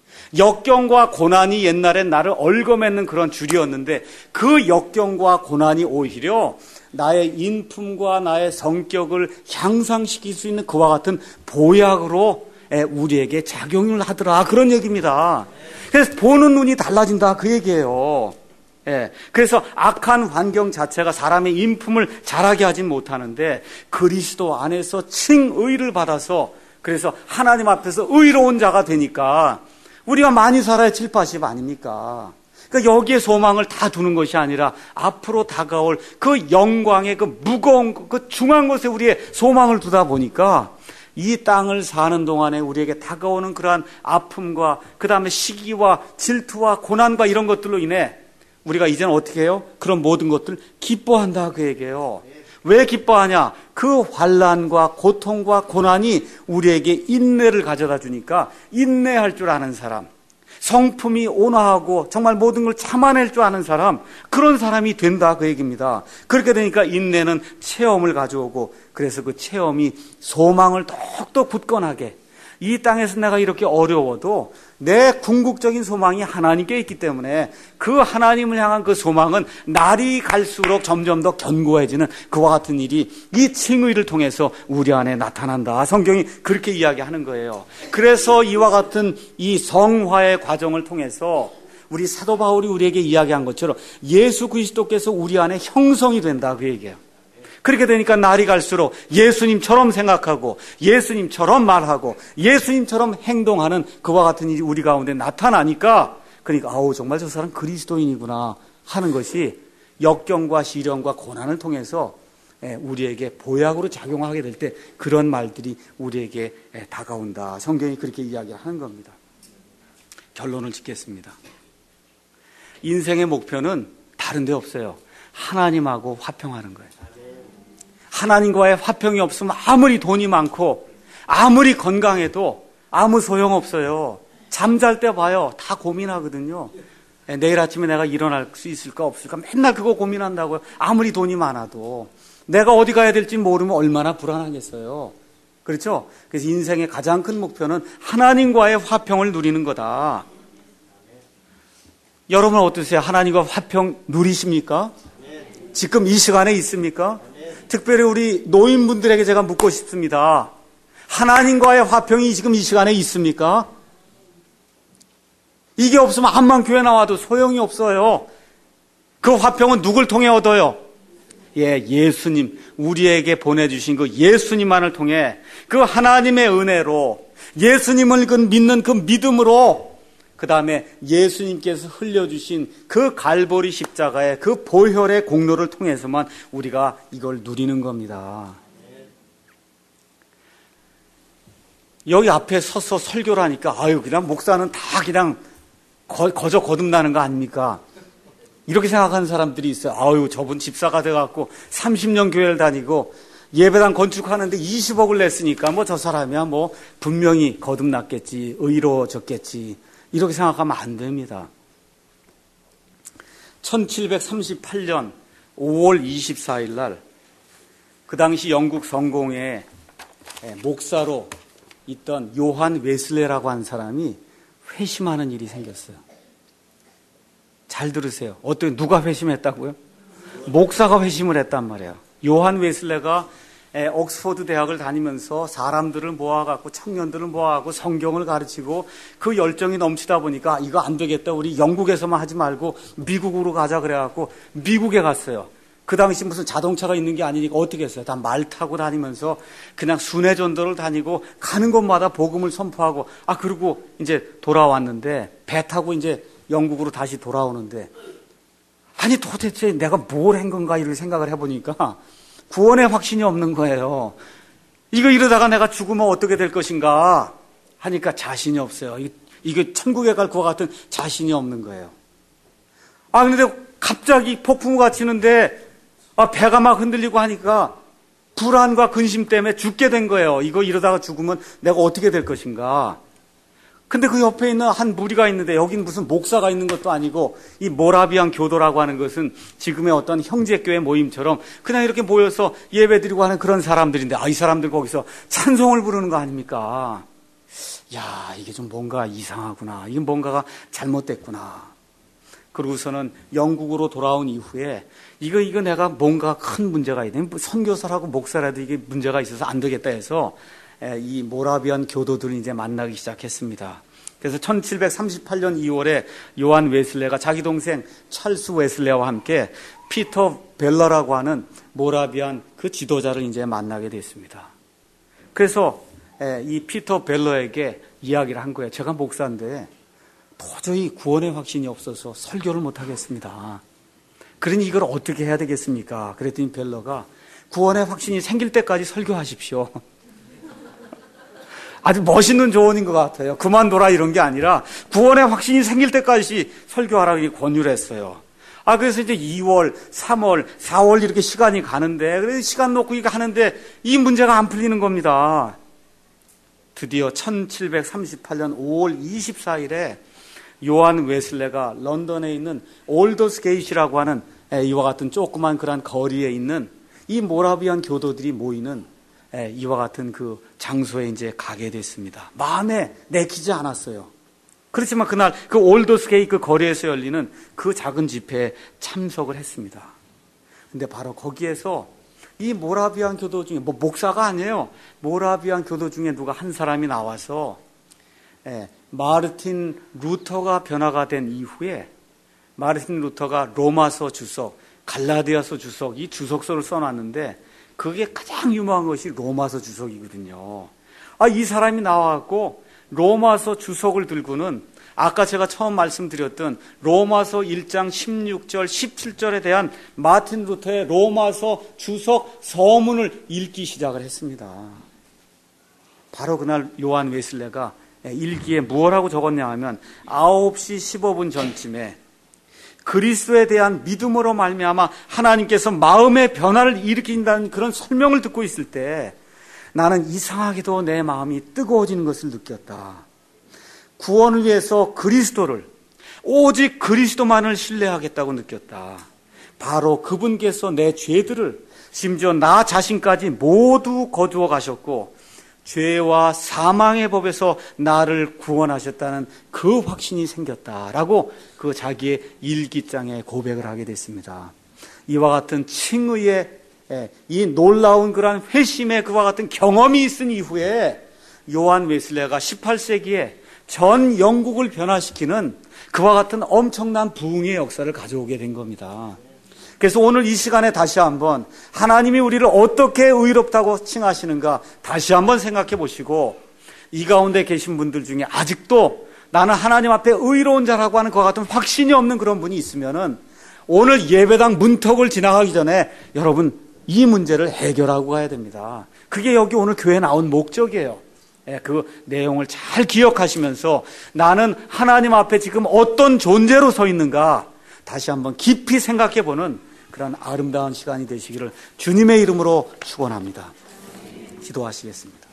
역경과 고난이 옛날엔 나를 얽어맺는 그런 줄이었는데 그 역경과 고난이 오히려 나의 인품과 나의 성격을 향상시킬 수 있는 그와 같은 보약으로 우리에게 작용을 하더라, 그런 얘기입니다. 그래서 보는 눈이 달라진다, 그 얘기예요. 예, 그래서 악한 환경 자체가 사람의 인품을 자라게 하진 못하는데 그리스도 안에서 칭의를 받아서 그래서 하나님 앞에서 의로운 자가 되니까 우리가 많이 살아야 칠팔십 아닙니까? 그러니까 여기에 소망을 다 두는 것이 아니라 앞으로 다가올 그 영광의 그 무거운 그 중한 곳에 우리의 소망을 두다 보니까 이 땅을 사는 동안에 우리에게 다가오는 그러한 아픔과 그 다음에 시기와 질투와 고난과 이런 것들로 인해 우리가 이제는 어떻게 해요? 그런 모든 것들 기뻐한다, 그 얘기예요. 왜 기뻐하냐? 그 환난과 고통과 고난이 우리에게 인내를 가져다 주니까 인내할 줄 아는 사람, 성품이 온화하고 정말 모든 걸 참아낼 줄 아는 사람, 그런 사람이 된다, 그 얘기입니다. 그렇게 되니까 인내는 체험을 가져오고 그래서 그 체험이 소망을 더욱더 굳건하게, 이 땅에서 내가 이렇게 어려워도 내 궁극적인 소망이 하나님께 있기 때문에 그 하나님을 향한 그 소망은 날이 갈수록 점점 더 견고해지는 그와 같은 일이 이 칭의를 통해서 우리 안에 나타난다. 성경이 그렇게 이야기하는 거예요. 그래서 이와 같은 이 성화의 과정을 통해서 우리 사도 바울이 우리에게 이야기한 것처럼 예수 그리스도께서 우리 안에 형성이 된다, 그 얘기예요. 그렇게 되니까 날이 갈수록 예수님처럼 생각하고 예수님처럼 말하고 예수님처럼 행동하는 그와 같은 일이 우리 가운데 나타나니까 그러니까 아우 정말 저 사람 그리스도인이구나 하는 것이 역경과 시련과 고난을 통해서 우리에게 보약으로 작용하게 될 때 그런 말들이 우리에게 다가온다. 성경이 그렇게 이야기하는 겁니다. 결론을 짓겠습니다. 인생의 목표는 다른 데 없어요. 하나님하고 화평하는 거예요. 하나님과의 화평이 없으면 아무리 돈이 많고 아무리 건강해도 아무 소용없어요. 잠잘 때 봐요. 다 고민하거든요. 내일 아침에 내가 일어날 수 있을까 없을까 맨날 그거 고민한다고요. 아무리 돈이 많아도 내가 어디 가야 될지 모르면 얼마나 불안하겠어요. 그렇죠? 그래서 인생의 가장 큰 목표는 하나님과의 화평을 누리는 거다. 여러분 어떠세요? 하나님과 화평 누리십니까? 지금 이 시간에 있습니까? 특별히 우리 노인분들에게 제가 묻고 싶습니다. 하나님과의 화평이 지금 이 시간에 있습니까? 이게 없으면 암만 교회 나와도 소용이 없어요. 그 화평은 누굴 통해 얻어요? 예, 예수님, 우리에게 보내주신 그 예수님만을 통해 그 하나님의 은혜로, 예수님을 믿는 그 믿음으로, 그 다음에 예수님께서 흘려주신 그 갈보리 십자가의 그 보혈의 공로를 통해서만 우리가 이걸 누리는 겁니다. 여기 앞에 서서 설교를 하니까 아유 그냥 목사는 다 그냥 거, 거저 거듭나는 거 아닙니까? 이렇게 생각하는 사람들이 있어요. 아유 저분 집사가 돼갖고 삼십 년 교회를 다니고 예배당 건축하는데 이십억을 냈으니까 뭐 저 사람이야 뭐 분명히 거듭났겠지, 의로워졌겠지, 이렇게 생각하면 안 됩니다. 천칠백삼십팔 년 오월 이십사일 날 그 당시 영국 성공회 목사로 있던 요한 웨슬레라고 한 사람이 회심하는 일이 생겼어요. 잘 들으세요. 어떻게 누가 회심했다고요? 목사가 회심을 했단 말이에요. 요한 웨슬레가 옥스퍼드 대학을 다니면서 사람들을 모아갖고 청년들을 모아갖고 성경을 가르치고 그 열정이 넘치다 보니까 이거 안 되겠다. 우리 영국에서만 하지 말고 미국으로 가자 그래갖고 미국에 갔어요. 그 당시 무슨 자동차가 있는 게 아니니까 어떻게 했어요? 다 말 타고 다니면서 그냥 순회전도를 다니고 가는 곳마다 복음을 선포하고 아 그리고 이제 돌아왔는데 배 타고 이제 영국으로 다시 돌아오는데 아니 도대체 내가 뭘 한 건가 이렇게 생각을 해보니까 구원의 확신이 없는 거예요. 이거 이러다가 내가 죽으면 어떻게 될 것인가 하니까 자신이 없어요. 이게 천국에 갈 것 같은 자신이 없는 거예요. 아 근데 갑자기 폭풍우가 치는데 아, 배가 막 흔들리고 하니까 불안과 근심 때문에 죽게 된 거예요. 이거 이러다가 죽으면 내가 어떻게 될 것인가. 근데 그 옆에 있는 한 무리가 있는데 여긴 무슨 목사가 있는 것도 아니고 이 모라비안 교도라고 하는 것은 지금의 어떤 형제교회 모임처럼 그냥 이렇게 모여서 예배드리고 하는 그런 사람들인데 아, 이 사람들 거기서 찬송을 부르는 거 아닙니까? 야, 이게 좀 뭔가 이상하구나. 이게 뭔가가 잘못됐구나. 그러고서는 영국으로 돌아온 이후에 이거 이거 내가 뭔가 큰 문제가 있네. 선교사라고 목사라도 이게 문제가 있어서 안 되겠다 해서 이 모라비안 교도들을 이제 만나기 시작했습니다. 그래서 천칠백삼십팔 년 이월에 요한 웨슬레가 자기 동생 찰스 웨슬레와 함께 피터 벨러라고 하는 모라비안 그 지도자를 이제 만나게 됐습니다. 그래서 이 피터 벨러에게 이야기를 한 거예요. 제가 목사인데 도저히 구원의 확신이 없어서 설교를 못 하겠습니다. 그러니 이걸 어떻게 해야 되겠습니까? 그랬더니 벨러가 구원의 확신이 생길 때까지 설교하십시오. 아주 멋있는 조언인 것 같아요. 그만둬라 이런 게 아니라 구원의 확신이 생길 때까지 설교하라고 권유를 했어요. 아, 그래서 이제 이월, 삼월, 사월 이렇게 시간이 가는데, 그래서 시간 놓고 이거 하는데 이 문제가 안 풀리는 겁니다. 드디어 천칠백삼십팔 년 오월 이십사일에 요한 웨슬레가 런던에 있는 올더스게이트라고 하는 이와 같은 조그만 그런 거리에 있는 이 모라비안 교도들이 모이는 이와 같은 그 장소에 이제 가게 됐습니다. 마음에 내키지 않았어요. 그렇지만 그날 그 올더스게이트 그 거리에서 열리는 그 작은 집회에 참석을 했습니다. 근데 바로 거기에서 이 모라비안 교도 중에 뭐 목사가 아니에요. 모라비안 교도 중에 누가 한 사람이 나와서 예, 마르틴 루터가 변화가 된 이후에 마르틴 루터가 로마서 주석, 갈라디아서 주석 이 주석서를 써놨는데 그게 가장 유명한 것이 로마서 주석이거든요. 아, 이 사람이 나와갖고 로마서 주석을 들고는 아까 제가 처음 말씀드렸던 로마서 일 장 십육 절, 십칠 절에 대한 마틴 루터의 로마서 주석 서문을 읽기 시작을 했습니다. 바로 그날 요한 웨슬레가 일기에 무엇라고 적었냐 하면 아홉 시 십오 분 전쯤에 그리스도에 대한 믿음으로 말미암아 하나님께서 마음의 변화를 일으킨다는 그런 설명을 듣고 있을 때 나는 이상하게도 내 마음이 뜨거워지는 것을 느꼈다. 구원을 위해서 그리스도를 오직 그리스도만을 신뢰하겠다고 느꼈다. 바로 그분께서 내 죄들을 심지어 나 자신까지 모두 거두어 가셨고 죄와 사망의 법에서 나를 구원하셨다는 그 확신이 생겼다라고 그 자기의 일기장에 고백을 하게 됐습니다. 이와 같은 칭의의 이 놀라운 그러한 회심의 그와 같은 경험이 있은 이후에 요한 웨슬레가 십팔 세기에 전 영국을 변화시키는 그와 같은 엄청난 부흥의 역사를 가져오게 된 겁니다. 그래서 오늘 이 시간에 다시 한번 하나님이 우리를 어떻게 의롭다고 칭하시는가 다시 한번 생각해 보시고, 이 가운데 계신 분들 중에 아직도 나는 하나님 앞에 의로운 자라고 하는 그와 같은 확신이 없는 그런 분이 있으면은 오늘 예배당 문턱을 지나가기 전에 여러분 이 문제를 해결하고 가야 됩니다. 그게 여기 오늘 교회에 나온 목적이에요. 그 내용을 잘 기억하시면서 나는 하나님 앞에 지금 어떤 존재로 서 있는가 다시 한번 깊이 생각해보는 그런 아름다운 시간이 되시기를 주님의 이름으로 축원합니다. 기도하시겠습니다.